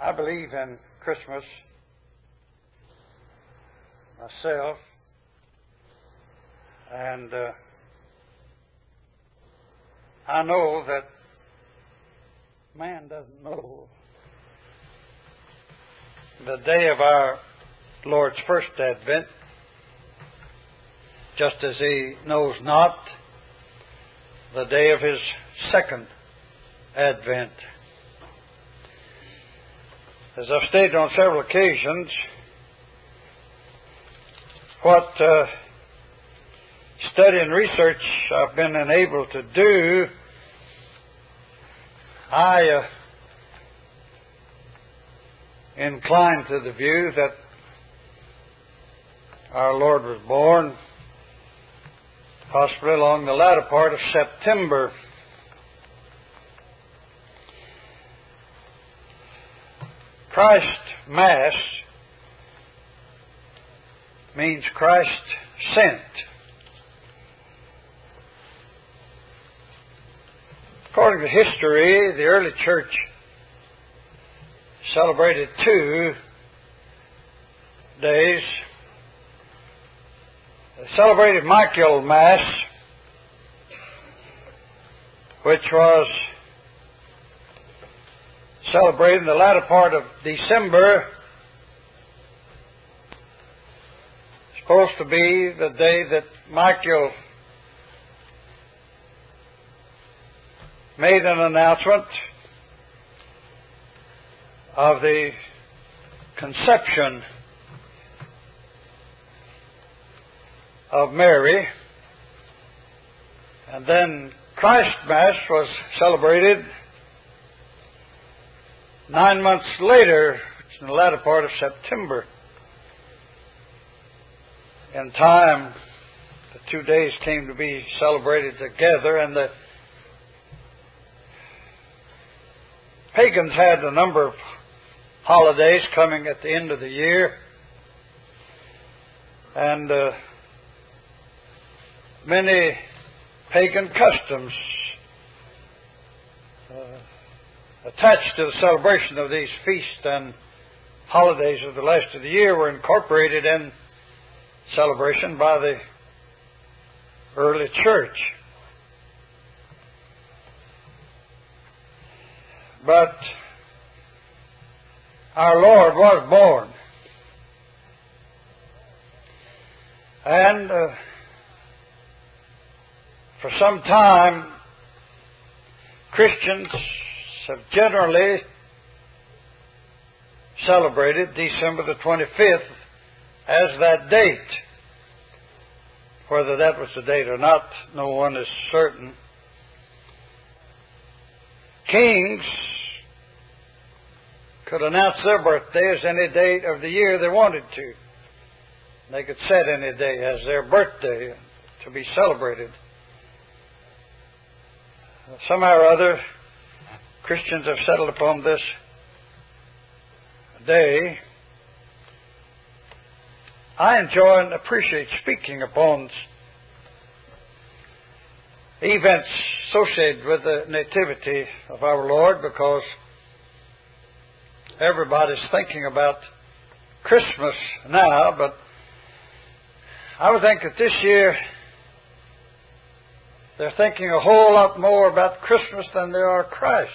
I believe in Christmas myself, and I know that man doesn't know the day of our Lord's first advent, just as he knows not the day of his second advent. As I've stated on several occasions, what study and research I've been enabled to do, I incline to the view that our Lord was born possibly along the latter part of September. Christ Mass means Christ sent. According to history, the early church celebrated 2 days. They celebrated Michaelmas, which was celebrated in the latter part of December. Supposed to be the day that Michael made an announcement of the conception of Mary. And then Christ Mass was celebrated 9 months later, in the latter part of September. In time, the 2 days came to be celebrated together, and the pagans had a number of holidays coming at the end of the year, and many pagan customs attached to the celebration of these feasts and holidays of the last of the year were incorporated in celebration by the early church. But our Lord was born. And for some time, Christians have generally celebrated December the 25th as that date. Whether that was the date or not, no one is certain. Kings could announce their birthday as any day of the year they wanted to. They could set any day as their birthday to be celebrated. Somehow or other, Christians have settled upon this day. I enjoy and appreciate speaking upon events associated with the Nativity of our Lord, because everybody's thinking about Christmas now, but I would think that this year they're thinking a whole lot more about Christmas than they are Christ.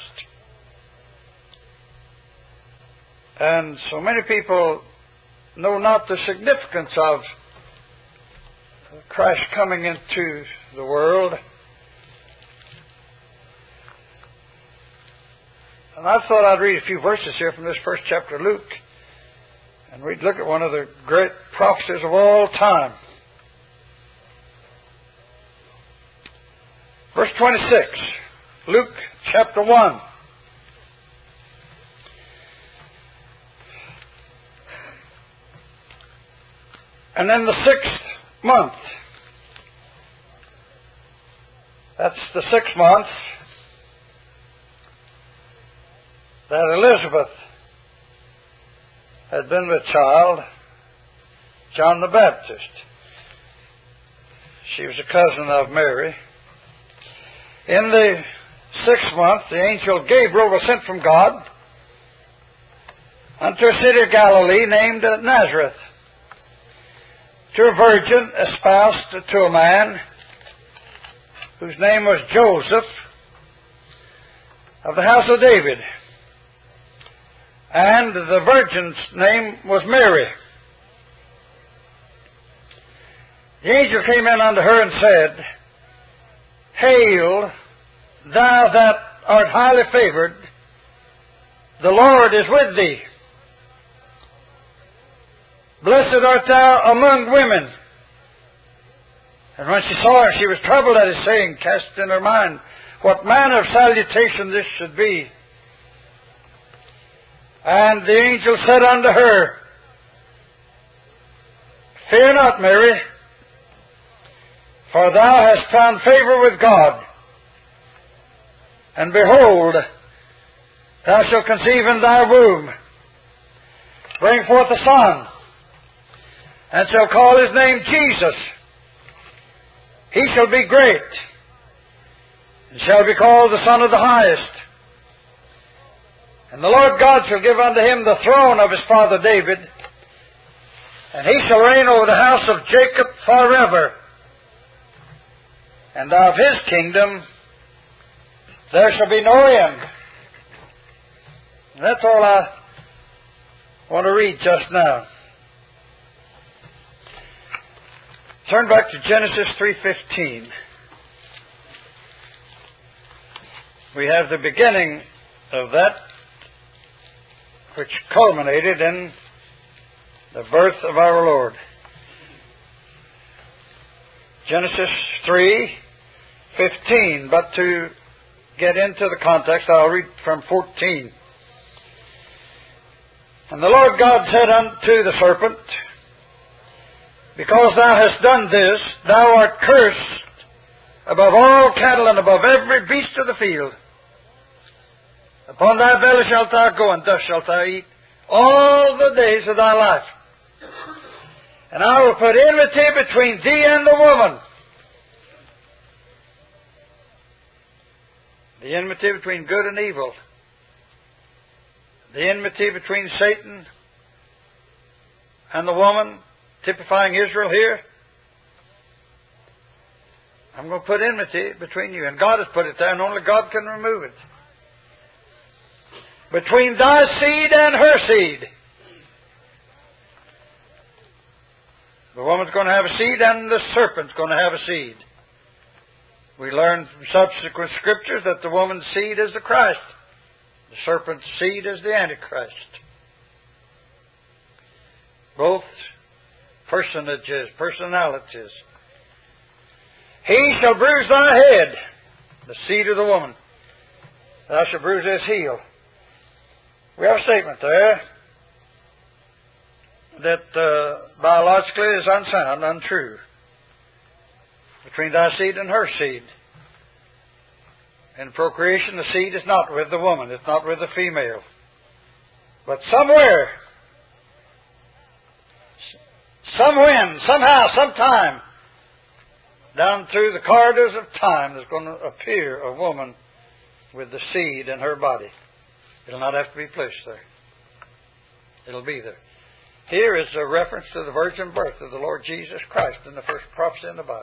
And so many people know not the significance of Christ coming into the world. And I thought I'd read a few verses here from this first chapter of Luke, and we'd look at one of the great prophecies of all time. Verse 26, Luke chapter 1. And in the 6th month, that's the 6th month, that Elizabeth had been with child, John the Baptist. She was a cousin of Mary. In the 6th month, the angel Gabriel was sent from God unto a city of Galilee named Nazareth, to a virgin espoused to a man whose name was Joseph, of the house of David. And the virgin's name was Mary. The angel came in unto her and said, Hail, thou that art highly favored, the Lord is with thee. Blessed art thou among women. And when she saw him, she was troubled at his saying, cast in her mind what manner of salutation this should be. And the angel said unto her, Fear not, Mary, for thou hast found favor with God. And behold, thou shalt conceive in thy womb, bring forth a son, and shall call his name Jesus. He shall be great, and shall be called the Son of the Highest. And the Lord God shall give unto him the throne of his father David, and he shall reign over the house of Jacob forever. And of his kingdom there shall be no end. And that's all I want to read just now. Turn back to Genesis 3:15. We have the beginning of that which culminated in the birth of our Lord. Genesis 3:15. But to get into the context, I'll read from 14. And the Lord God said unto the serpent, Because thou hast done this, thou art cursed above all cattle and above every beast of the field. Upon thy belly shalt thou go, and dust shalt thou eat all the days of thy life. And I will put enmity between thee and the woman. The enmity between good and evil. The enmity between Satan and the woman, typifying Israel here. I'm going to put enmity between you. And God has put it there, and only God can remove it. Between thy seed and her seed. The woman's going to have a seed, and the serpent's going to have a seed. We learn from subsequent scriptures that the woman's seed is the Christ. The serpent's seed is the Antichrist. Both personages, personalities. He shall bruise thy head, the seed of the woman. Thou shalt bruise his heel. We have a statement there that biologically is unsound, untrue. Between thy seed and her seed. In procreation, the seed is not with the woman. It's not with the female. But somewhere, somewhen, somehow, sometime, down through the corridors of time, there's going to appear a woman with the seed in her body. It'll not have to be placed there. It'll be there. Here is a reference to the virgin birth of the Lord Jesus Christ in the first prophecy in the Bible.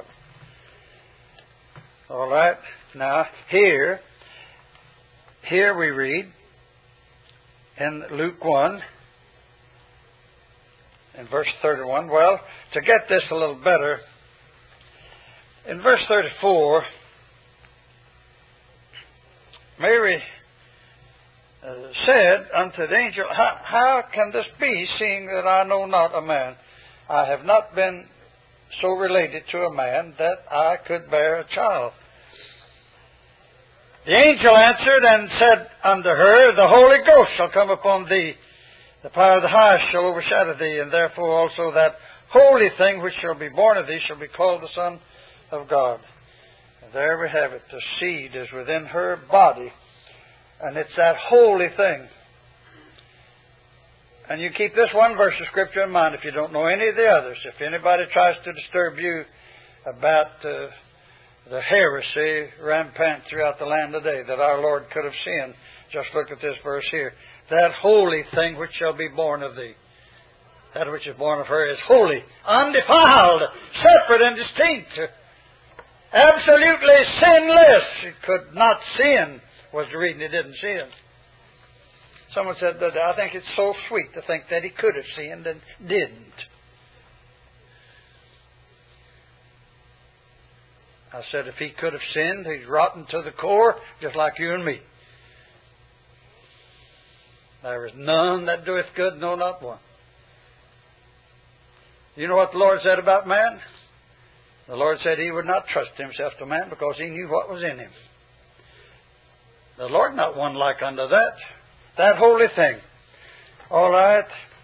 All right. Now, here we read in Luke 1, in verse 31. Well, to get this a little better, in verse 34, Mary said unto the angel, How can this be, seeing that I know not a man? I have not been so related to a man that I could bear a child. The angel answered and said unto her, The Holy Ghost shall come upon thee, the power of the highest shall overshadow thee, and therefore also that holy thing which shall be born of thee shall be called the Son of God. And there we have it. The seed is within her body, and it's that holy thing. And you keep this one verse of Scripture in mind if you don't know any of the others. If anybody tries to disturb you about the heresy rampant throughout the land today, that our Lord could have sinned, Just look at this verse here. That holy thing which shall be born of thee. That which is born of her is holy, undefiled, separate and distinct. Absolutely sinless. It could not sin, was the reason it didn't sin. Someone said that I think it's so sweet to think that he could have sinned and didn't. I said if he could have sinned, he's rotten to the core, just like you and me. There is none that doeth good, no, not one. You know what the Lord said about man? The Lord said He would not trust Himself to man because He knew what was in him. The Lord not one like unto that. That holy thing. All right.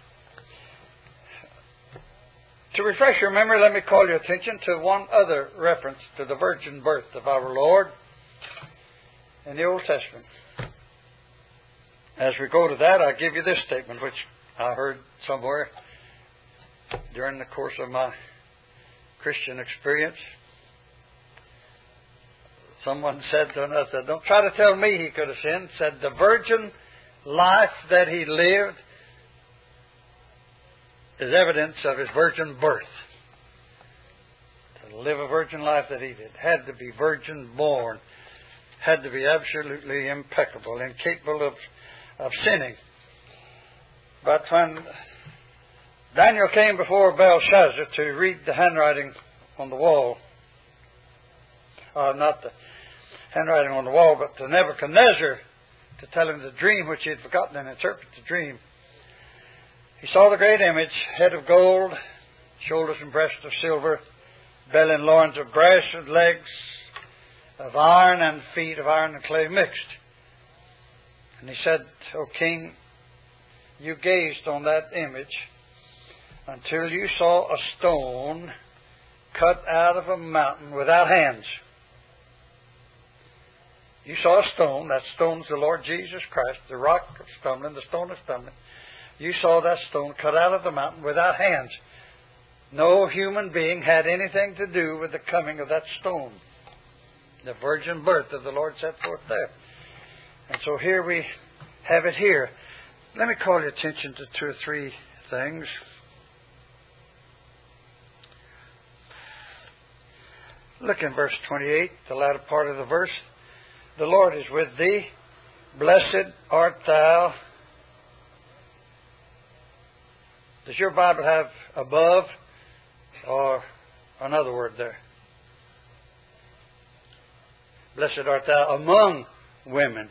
To refresh your memory, let me call your attention to one other reference to the virgin birth of our Lord in the Old Testament. As we go to that, I'll give you this statement, which I heard somewhere during the course of my Christian experience. Someone said to another, don't try to tell me he could have sinned. Said the virgin life that he lived is evidence of his virgin birth. To live a virgin life that he did. Had to be virgin born. Had to be absolutely impeccable, incapable of sinning. But when Daniel came before Belshazzar to read the handwriting on the wall, not the handwriting on the wall, but to Nebuchadnezzar to tell him the dream which he had forgotten and interpret the dream. He saw the great image, head of gold, shoulders and breast of silver, belly and loins of brass, with legs of iron and feet of iron and clay mixed. And he said, O king, you gazed on that image until you saw a stone cut out of a mountain without hands. You saw a stone, that stone's the Lord Jesus Christ, the rock of stumbling, the stone of stumbling. You saw that stone cut out of the mountain without hands. No human being had anything to do with the coming of that stone. The virgin birth of the Lord set forth there. And so here we have it here. Let me call your attention to two or three things. Look in verse 28, the latter part of the verse. The Lord is with thee. Blessed art thou. Does your Bible have above or another word there? Blessed art thou among women.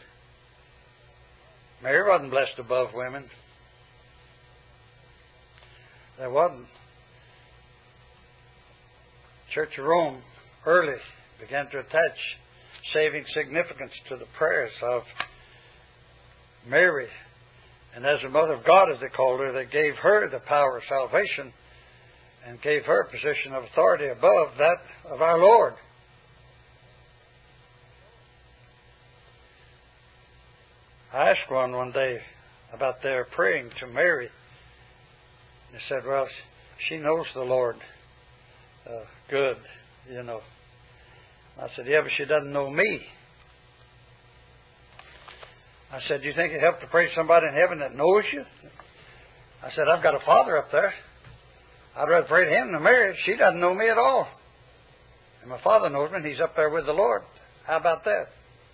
Mary wasn't blessed above women. There wasn't. Church of Rome early began to attach saving significance to the prayers of Mary. And as the Mother of God, as they called her, they gave her the power of salvation and gave her a position of authority above that of our Lord. I asked one day about their praying to Mary. They said, well, she knows the Lord good, you know. I said, yeah, but she doesn't know me. I said, do you think it helped to pray to somebody in heaven that knows you? I said, I've got a Father up there. I'd rather pray to Him than Mary. She doesn't know me at all. And my Father knows me, and He's up there with the Lord. How about that?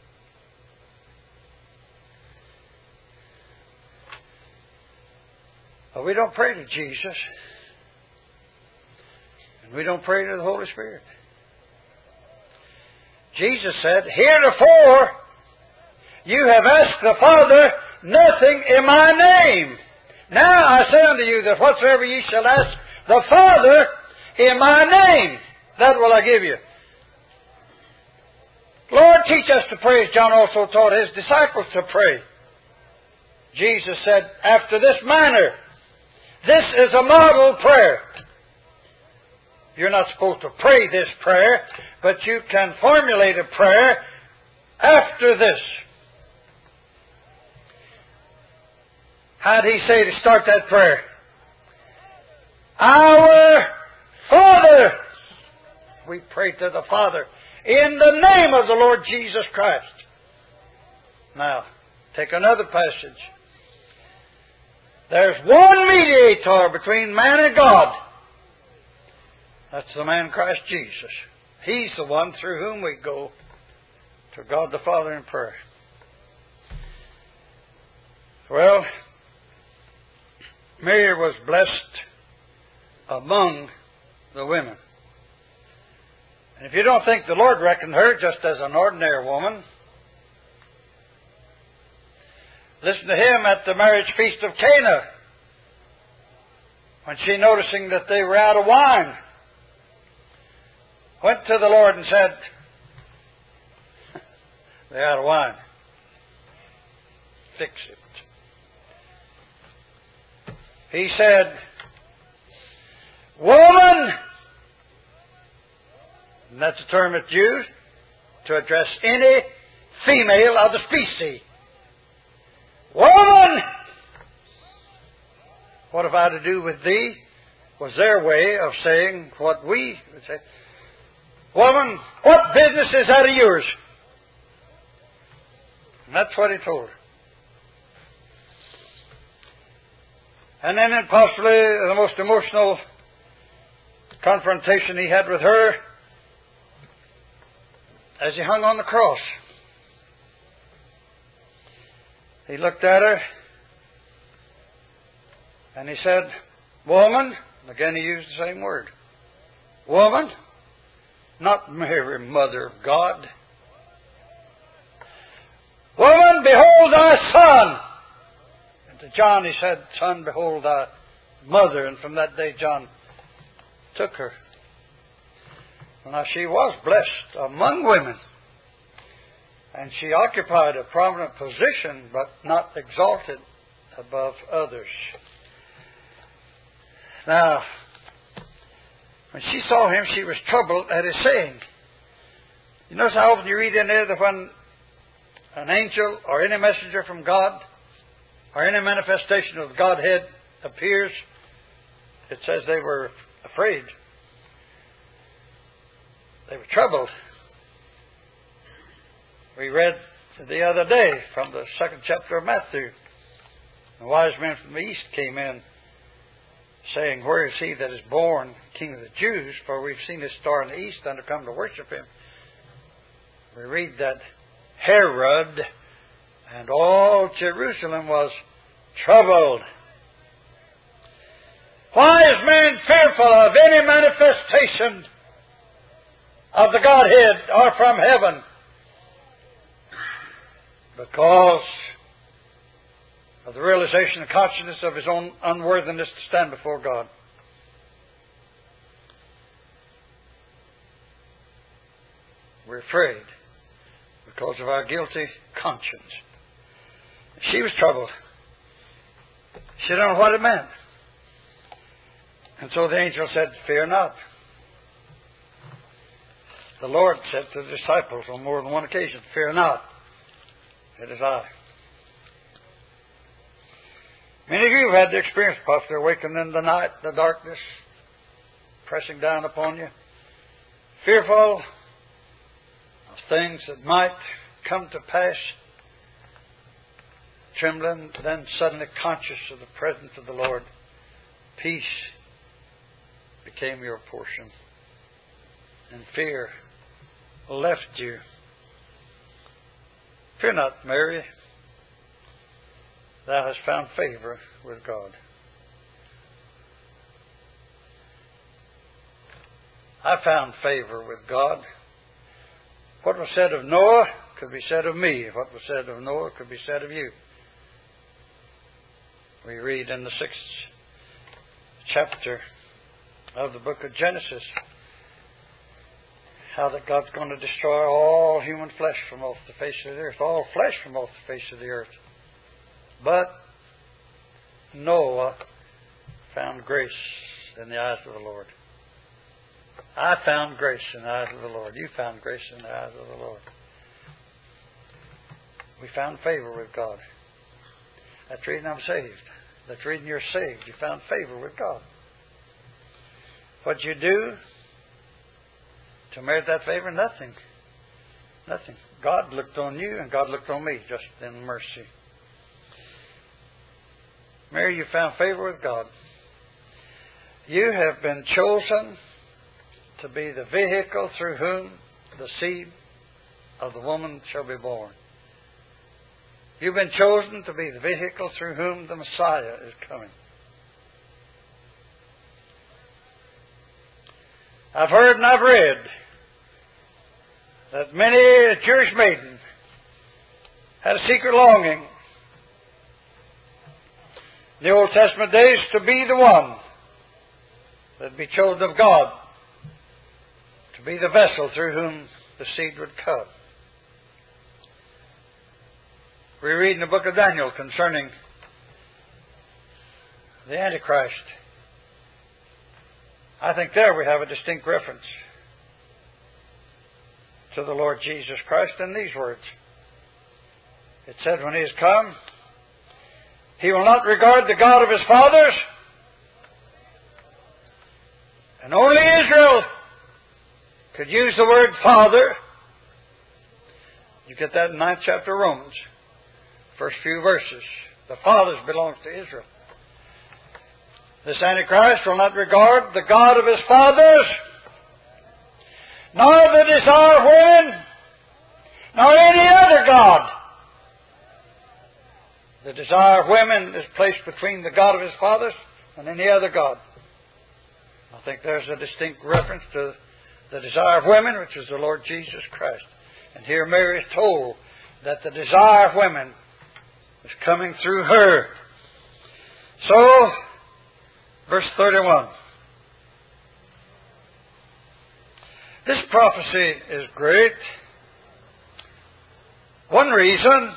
But we don't pray to Jesus. And we don't pray to the Holy Spirit. Jesus said, heretofore you have asked the Father nothing in my name. Now I say unto you that whatsoever ye shall ask the Father in my name, that will I give you. Lord, teach us to pray as John also taught His disciples to pray. Jesus said, after this manner, this is a model prayer. You're not supposed to pray this prayer, but you can formulate a prayer after this. How did He say to start that prayer? Our Father. We pray to the Father in the name of the Lord Jesus Christ. Now, Take another passage. There's one mediator between man and God. That's the man Christ Jesus. He's the one through whom we go to God the Father in prayer. Well, Mary was blessed among the women. And if you don't think the Lord reckoned her just as an ordinary woman, listen to him at the marriage feast of Cana, when she, noticing that they were out of wine, went to the Lord and said, they're out of wine. Fix it. He said, woman, and that's a term that's used to address any female of the species. Woman, what have I to do with thee? Was their way of saying what we would say. Woman, what business is that of yours? And that's what he told her. And then possibly the most emotional confrontation he had with her as he hung on the cross. He looked at her and he said, woman, again he used the same word. Woman, not Mary, Mother of God. Woman, behold thy son. And to John he said, son, behold thy mother. And from that day John took her. Now she was blessed among women. And she occupied a prominent position, but not exalted above others. Now, when she saw him, she was troubled at his saying. You notice how often you read in there that when an angel or any messenger from God or any manifestation of the Godhead appears, it says they were afraid. They were troubled. We read the other day from the 2nd chapter of Matthew. The wise men from the east came in saying, where is he that is born King of the Jews? For we've seen his star in the east and have come to worship him. We read that Herod and all Jerusalem was troubled. Why is man fearful of any manifestation of the Godhead or from heaven? Because of the realization and consciousness of his own unworthiness to stand before God. We're afraid because of our guilty conscience. She was troubled. She didn't know what it meant. And so the angel said, fear not. The Lord said to the disciples on more than one occasion, fear not. It is I. Many of you have had the experience, possibly awakened in the night, the darkness, pressing down upon you, fearful of things that might come to pass, trembling, then suddenly conscious of the presence of the Lord. Peace became your portion, and fear left you. Fear not, Mary. Thou hast found favor with God. I found favor with God. What was said of Noah could be said of me. What was said of Noah could be said of you. We read in the 6th chapter of the book of Genesis how that God's going to destroy all human flesh from off the face of the earth. All flesh from off the face of the earth. But Noah found grace in the eyes of the Lord. I found grace in the eyes of the Lord. You found grace in the eyes of the Lord. We found favor with God. That's the reason I'm saved. That's the reason you're saved. You found favor with God. What'd you do to merit that favor? Nothing. Nothing. God looked on you and God looked on me just in mercy. Mary, you found favor with God. You have been chosen to be the vehicle through whom the seed of the woman shall be born. You've been chosen to be the vehicle through whom the Messiah is coming. I've heard and I've read that many a Jewish maiden had a secret longing in the Old Testament days to be the one that would be chosen of God, to be the vessel through whom the seed would come. We read in the book of Daniel concerning the Antichrist. I think there we have a distinct reference to the Lord Jesus Christ in these words. It said, when He is come, He will not regard the God of His fathers, and only Israel could use the word Father. You get that in the 9th chapter of Romans, first few verses. The fathers belongs to Israel. This Antichrist will not regard the God of his fathers, nor the desire of women, nor any other God. The desire of women is placed between the God of his fathers and any other God. I think there's a distinct reference to the desire of women, which is the Lord Jesus Christ. And here Mary is told that the desire of women is coming through her. So, verse 31. This prophecy is great. One reason,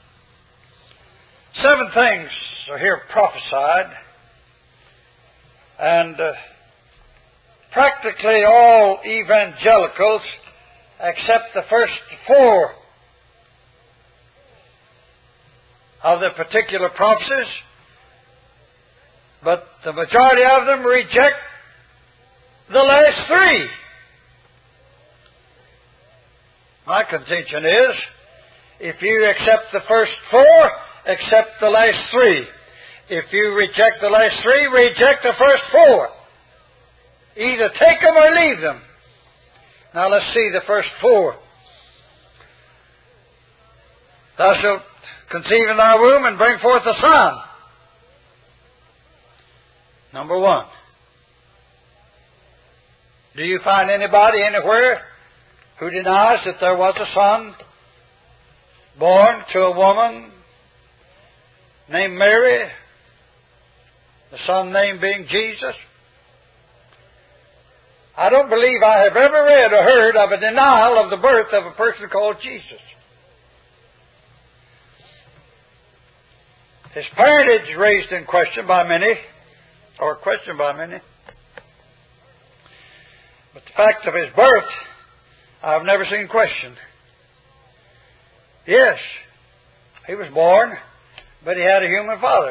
7 things are here prophesied, and practically all evangelicals accept the first 4 of the particular prophecies, but the majority of them reject the last 3. My contention is, if you accept the first 4, accept the last 3. If you reject the last 3, reject the first 4. Either take them or leave them. Now let's see the first 4. Thou shalt conceive in thy womb and bring forth a son. Number 1. Do you find anybody anywhere who denies that there was a son born to a woman named Mary, the son name being Jesus? I don't believe I have ever read or heard of a denial of the birth of a person called Jesus. His parentage raised in question by many, or questioned by many. But the fact of his birth, I've never seen questioned. Yes, he was born, but he had a human father.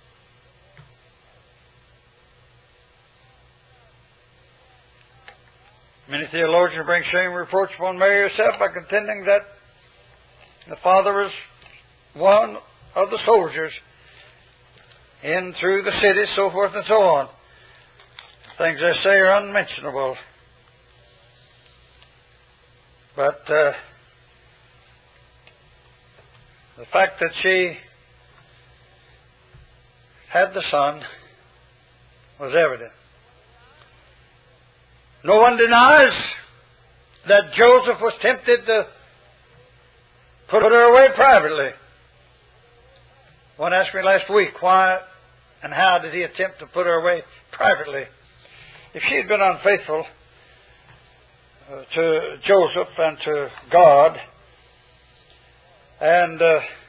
Many theologians bring shame reproach upon Mary herself by contending that the father was one of the soldiers in through the city, so forth and so on. Things they say are unmentionable. But the fact that she had the son was evident. No one denies that Joseph was tempted to put her away privately. One asked me last week, why and how did he attempt to put her away privately? If she had been unfaithful to Joseph and to God, and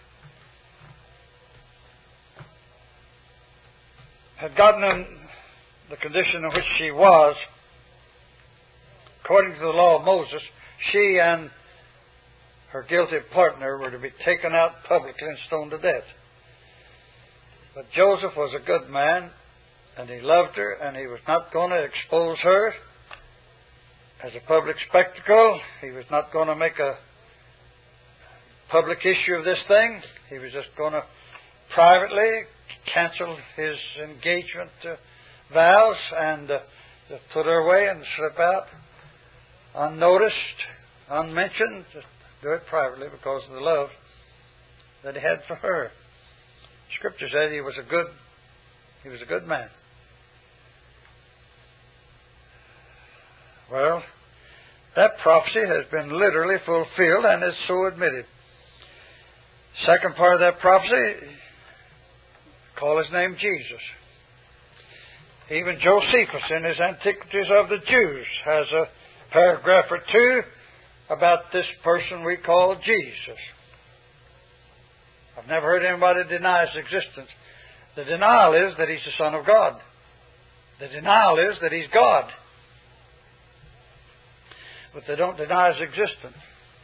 had gotten in the condition in which she was, according to the law of Moses, she and her guilty partner were to be taken out publicly and stoned to death. But Joseph was a good man, and he loved her, and he was not going to expose her as a public spectacle. He was not going to make a public issue of this thing. He was just going to privately cancel his engagement vows and just put her away and slip out unnoticed, unmentioned, just do it privately because of the love that he had for her. Scripture said he was a good man. Well, that prophecy has been literally fulfilled and is so admitted. Second part of that prophecy, call his name Jesus. Even Josephus in his Antiquities of the Jews has a paragraph or two about this person we call Jesus. I've never heard anybody deny his existence. The denial is that he's the Son of God. The denial is that he's God. But they don't deny his existence.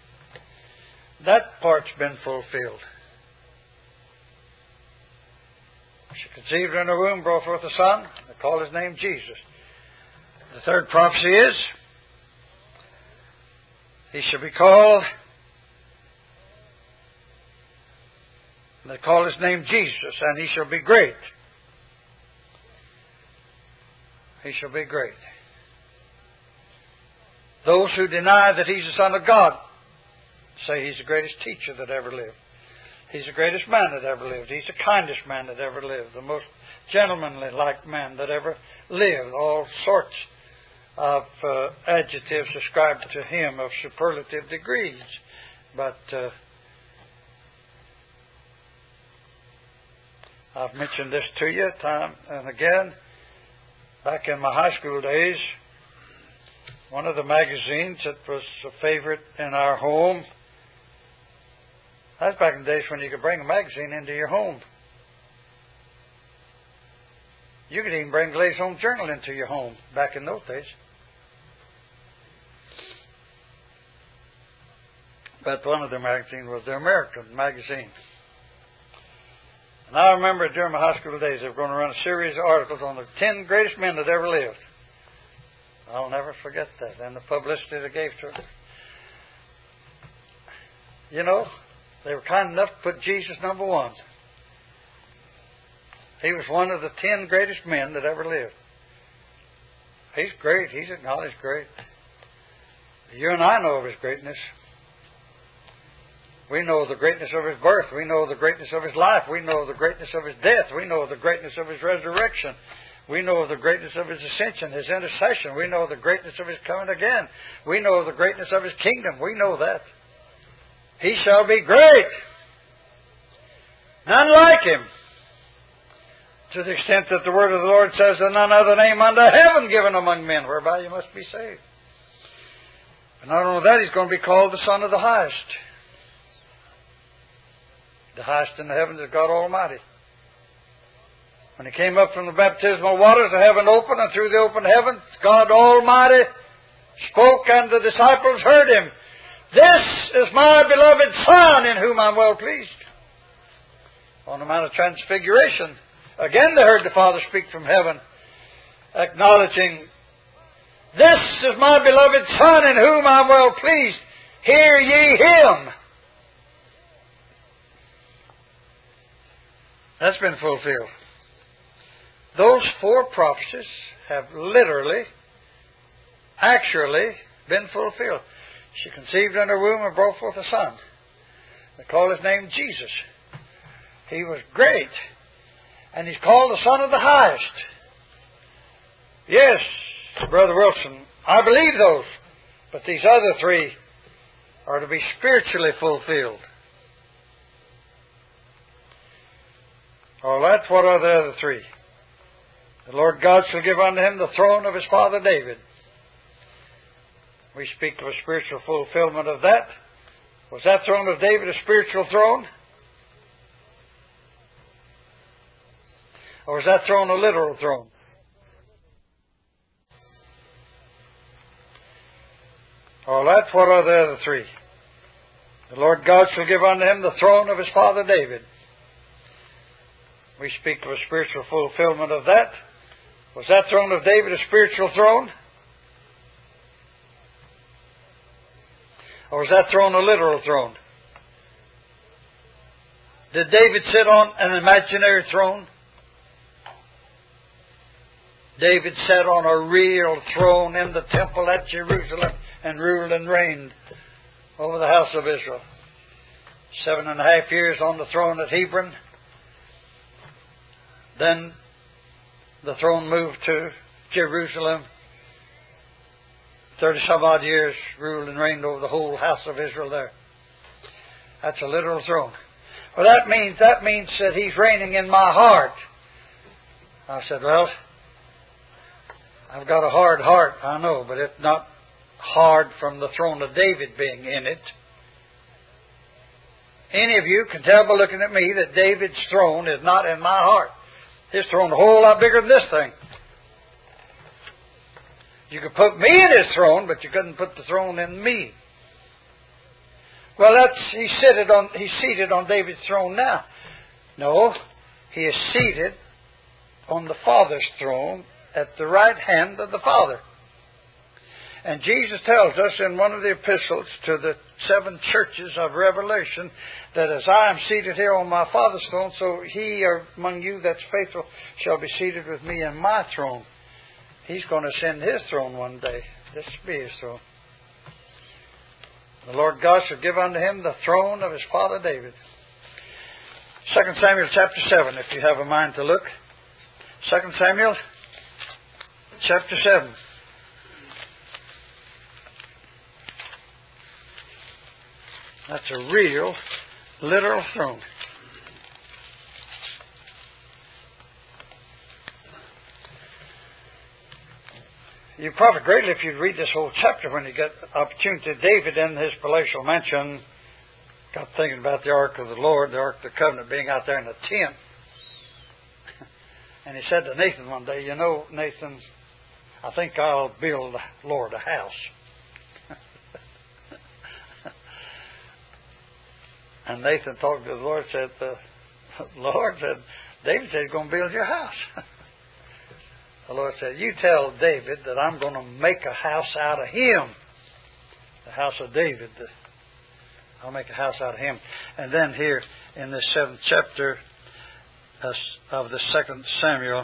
That part's been fulfilled. She conceived in her womb, brought forth a son. They call his name Jesus. The third prophecy is, he shall be called, they call his name Jesus, and he shall be great. He shall be great. Those who deny that he's the Son of God say he's the greatest teacher that ever lived. He's the greatest man that ever lived. He's the kindest man that ever lived. The most gentlemanly-like man that ever lived. All sorts of adjectives ascribed to him of superlative degrees. But I've mentioned this to you time and again. Back in my high school days, one of the magazines that was a favorite in our home, that was back in the days when you could bring a magazine into your home. You could even bring Glazed Home Journal into your home back in those days. But one of the magazines was the American magazine. And I remember during my high school days, they were going to run a series of articles on the 10 greatest men that ever lived. I'll never forget that. And the publicity they gave to it. You know, they were kind enough to put Jesus number one. He was one of the 10 greatest men that ever lived. He's great. He's acknowledged great. You and I know of his greatness. We know the greatness of his birth. We know the greatness of his life. We know the greatness of his death. We know the greatness of his resurrection. We know the greatness of his ascension, his intercession. We know the greatness of his coming again. We know the greatness of his kingdom. We know that. He shall be great. None like him. To the extent that the word of the Lord says, "There's none other name under heaven given among men, whereby you must be saved." And not only that, he's going to be called the Son of the Highest. The highest in the heavens is God Almighty. When he came up from the baptismal waters, the heaven opened, and through the open heaven, God Almighty spoke, and the disciples heard him. "This is my beloved Son, in whom I'm well pleased." On the Mount of Transfiguration, again they heard the Father speak from heaven, acknowledging, "This is my beloved Son, in whom I'm well pleased. Hear ye him." That's been fulfilled. Those 4 prophecies have literally, actually been fulfilled. She conceived in her womb and brought forth a son. They call his name Jesus. He was great. And he's called the Son of the Highest. Yes, Brother Wilson, I believe those. But these other 3 are to be spiritually fulfilled. All right, what are the other 3? The Lord God shall give unto him the throne of his father David. We speak of a spiritual fulfillment of that. Was that throne of David a spiritual throne? Or was that throne a literal throne? All right, what are the other 3? The Lord God shall give unto him the throne of his father David. We speak of a spiritual fulfillment of that. Was that throne of David a spiritual throne? Or was that throne a literal throne? Did David sit on an imaginary throne? David sat on a real throne in the temple at Jerusalem and ruled and reigned over the house of Israel. 7.5 years on the throne at Hebron. Then the throne moved to Jerusalem. 30-some odd years ruled and reigned over the whole house of Israel there. That's a literal throne. Well, that means that He's reigning in my heart. I said, well, I've got a hard heart, I know, but it's not hard from the throne of David being in it. Any of you can tell by looking at me that David's throne is not in my heart. His throne is a whole lot bigger than this thing. You could put me in His throne, but you couldn't put the throne in me. Well, He's seated on David's throne now. No, He is seated on the Father's throne at the right hand of the Father. And Jesus tells us in one of the epistles to the 7 churches of Revelation that as I am seated here on my Father's throne, so He among you that's faithful shall be seated with me in my throne. He's going to send His throne one day. This will be His throne. The Lord God shall give unto Him the throne of His father David. 2 Samuel chapter 7, if you have a mind to look. 2 Samuel chapter 7. That's a real, literal throne. You profit greatly if you read this whole chapter when you get opportunity. David in his palatial mansion got thinking about the Ark of the Lord, the Ark of the Covenant being out there in the tent. And he said to Nathan one day, you know, Nathan, I think I'll build the Lord a house. And Nathan talked to the Lord, said, the Lord said, David said he's going to build your house. The Lord said, you tell David that I'm going to make a house out of him. The house of David. I'll make a house out of him. And then here in the 7th chapter of the 2nd Samuel,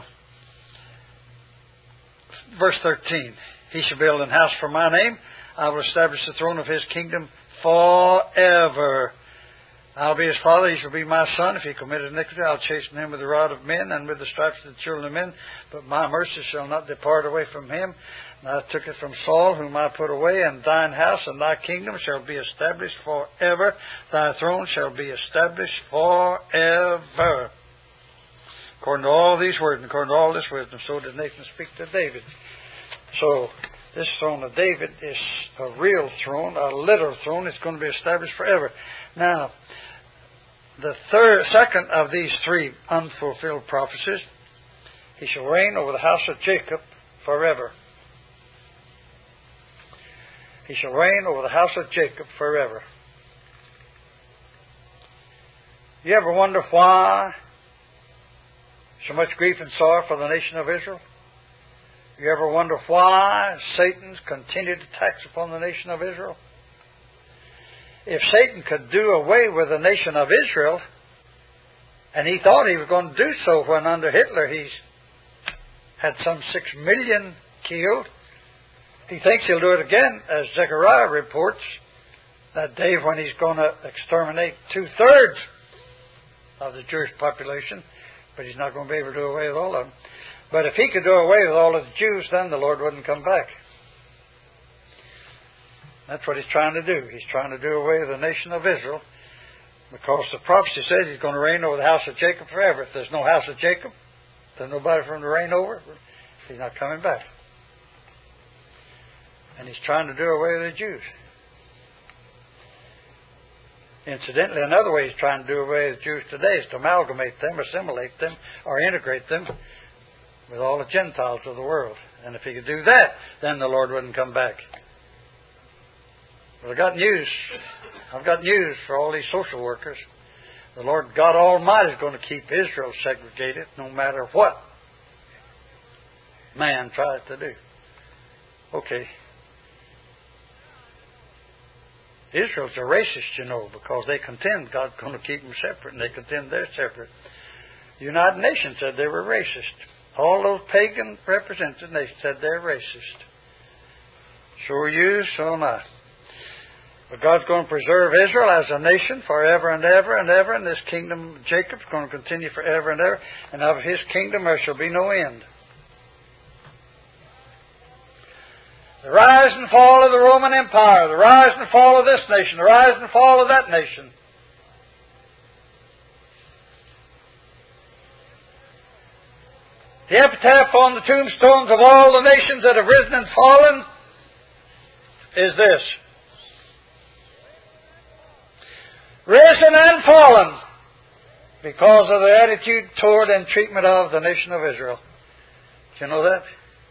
verse 13, He shall build an house for my name. I will establish the throne of His kingdom forever. I'll be his father, he shall be my son. If he committed iniquity, I'll chasten him with the rod of men and with the stripes of the children of men. But my mercy shall not depart away from him. And I took it from Saul, whom I put away, and thine house and thy kingdom shall be established forever. Thy throne shall be established forever. According to all these words, and according to all this wisdom, so did Nathan speak to David. So, this throne of David is a real throne, a literal throne. It's going to be established forever. Now, the second of these 3 unfulfilled prophecies, He shall reign over the house of Jacob forever. He shall reign over the house of Jacob forever. You ever wonder why so much grief and sorrow for the nation of Israel? You ever wonder why Satan's continued attacks upon the nation of Israel? If Satan could do away with the nation of Israel, and he thought he was going to do so when under Hitler he had some 6 million killed, he thinks he'll do it again, as Zechariah reports, that day when he's going to exterminate 2/3 of the Jewish population, but he's not going to be able to do away with all of them. But if he could do away with all of the Jews, then the Lord wouldn't come back. That's what He's trying to do. He's trying to do away with the nation of Israel, because the prophecy says He's going to reign over the house of Jacob forever. If there's no house of Jacob, there's nobody for Him to reign over. He's not coming back. And He's trying to do away with the Jews. Incidentally, another way He's trying to do away with the Jews today is to amalgamate them, assimilate them, or integrate them with all the Gentiles of the world. And if He could do that, then the Lord wouldn't come back. But I've got news for all these social workers. The Lord God Almighty is going to keep Israel segregated no matter what man tries to do. Okay. Israel's a racist, you know, because they contend God's going to keep them separate, and they contend they're separate. The United Nations said they were racist. All those pagan represented nations said they're racist. So are you, so am I. But God's going to preserve Israel as a nation forever and ever and ever, and this kingdom of Jacob's going to continue forever and ever, and of his kingdom there shall be no end. The rise and fall of the Roman Empire, the rise and fall of this nation, the rise and fall of that nation. The epitaph on the tombstones of all the nations that have risen and fallen is this: risen and fallen because of the attitude toward and treatment of the nation of Israel. Do you know that?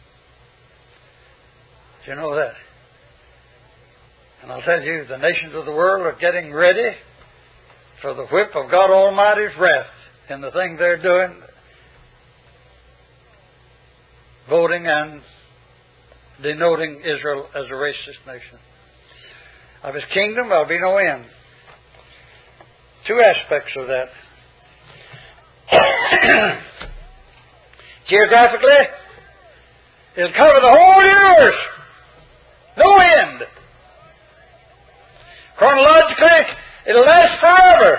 Do you know that? And I'll tell you, the nations of the world are getting ready for the whip of God Almighty's wrath in the thing they're doing, voting and denoting Israel as a racist nation. Of his kingdom there'll be no end. Two aspects of that. Geographically, it'll cover the whole universe. No end. Chronologically, it'll last forever.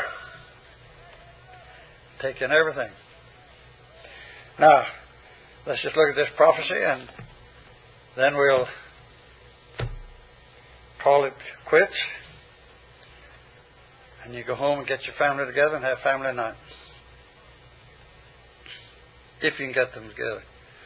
Taking everything. Now, let's just look at this prophecy and then we'll call it quits. And you go home and get your family together and have family night. If you can get them together.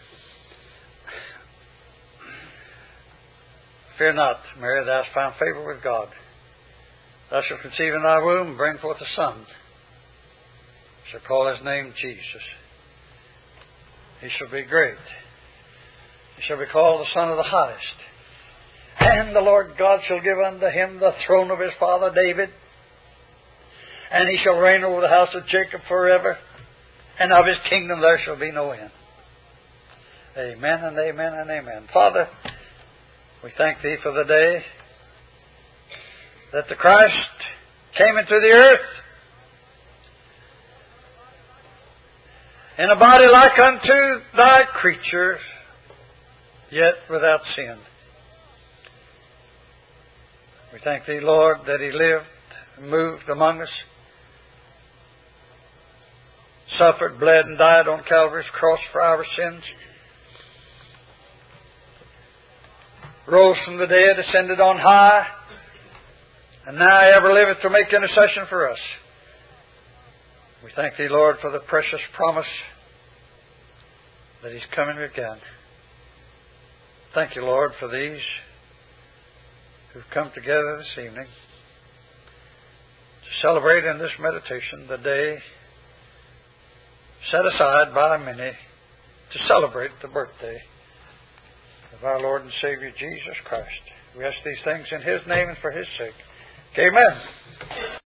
Fear not, Mary, thou hast found favor with God. Thou shalt conceive in thy womb and bring forth a son. Shall call his name Jesus. He shall be great. He shall be called the Son of the Highest. And the Lord God shall give unto him the throne of his father David. And he shall reign over the house of Jacob forever. And of his kingdom there shall be no end. Amen and amen and amen. Father, we thank Thee for the day that the Christ came into the earth in a body like unto Thy creatures, yet without sin. We thank Thee, Lord, that He lived and moved among us, suffered, bled, and died on Calvary's cross for our sins, rose from the dead, ascended on high, and now ever liveth to make intercession for us. We thank Thee, Lord, for the precious promise that He's coming again. Thank You, Lord, for these who've come together this evening to celebrate in this meditation the day set aside by many to celebrate the birthday of our Lord and Savior Jesus Christ. We ask these things in His name and for His sake. Amen.